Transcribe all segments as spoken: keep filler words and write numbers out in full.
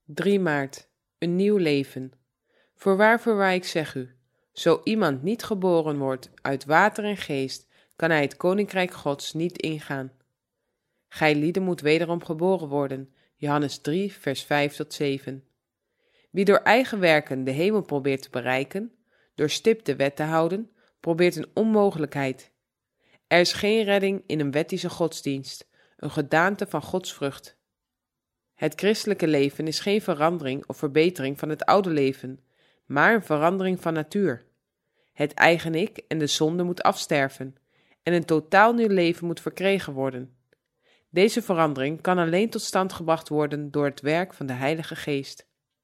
drie maart, een nieuw leven. Voorwaar, voorwaar, ik zeg u, zo iemand niet geboren wordt uit water en geest, kan hij het koninkrijk Gods niet ingaan. Gij lieden moet wederom geboren worden, Johannes drie, vers vijf tot zeven. Wie door eigen werken de hemel probeert te bereiken, door stipt de wet te houden, probeert een onmogelijkheid. Er is geen redding in een wettische godsdienst, een gedaante van Gods vrucht. Het christelijke leven is geen verandering of verbetering van het oude leven, maar een verandering van natuur. Het eigen ik en de zonde moet afsterven en een totaal nieuw leven moet verkregen worden. Deze verandering kan alleen tot stand gebracht worden door het werk van de Heilige Geest.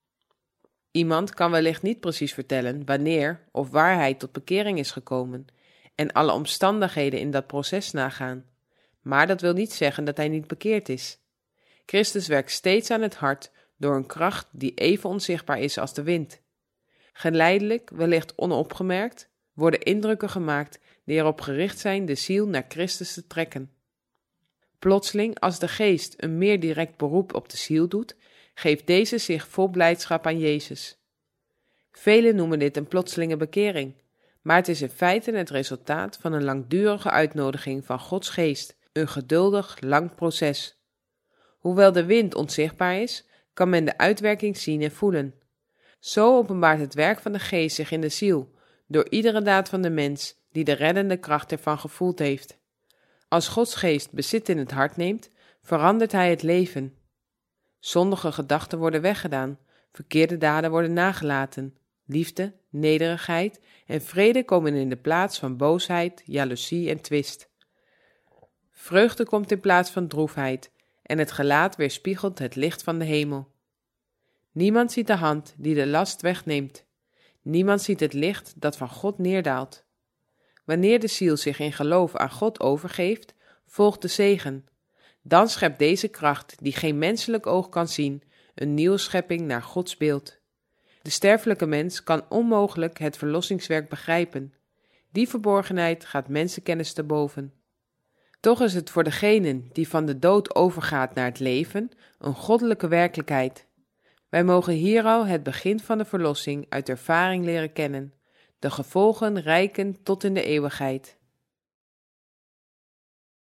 Iemand kan wellicht niet precies vertellen wanneer of waar hij tot bekering is gekomen en alle omstandigheden in dat proces nagaan, maar dat wil niet zeggen dat hij niet bekeerd is. Christus werkt steeds aan het hart door een kracht die even onzichtbaar is als de wind. Geleidelijk, wellicht onopgemerkt, worden indrukken gemaakt die erop gericht zijn de ziel naar Christus te trekken. Plotseling, als de geest een meer direct beroep op de ziel doet, geeft deze zich vol blijdschap aan Jezus. Velen noemen dit een plotselinge bekering, maar het is in feite het resultaat van een langdurige uitnodiging van Gods geest, een geduldig, lang proces. Hoewel de wind onzichtbaar is, kan men de uitwerking zien en voelen. Zo openbaart het werk van de geest zich in de ziel, door iedere daad van de mens die de reddende kracht ervan gevoeld heeft. Als Gods geest bezit in het hart neemt, verandert hij het leven. Zondige gedachten worden weggedaan, verkeerde daden worden nagelaten, liefde, nederigheid en vrede komen in de plaats van boosheid, jaloezie en twist. Vreugde komt in plaats van droefheid en het gelaat weerspiegelt het licht van de hemel. Niemand ziet de hand die de last wegneemt. Niemand ziet het licht dat van God neerdaalt. Wanneer de ziel zich in geloof aan God overgeeft, volgt de zegen. Dan schept deze kracht, die geen menselijk oog kan zien, een nieuwe schepping naar Gods beeld. De sterfelijke mens kan onmogelijk het verlossingswerk begrijpen. Die verborgenheid gaat mensenkennis te boven. Toch is het voor degenen die van de dood overgaat naar het leven een goddelijke werkelijkheid. Wij mogen hier al het begin van de verlossing uit ervaring leren kennen, de gevolgen reiken tot in de eeuwigheid.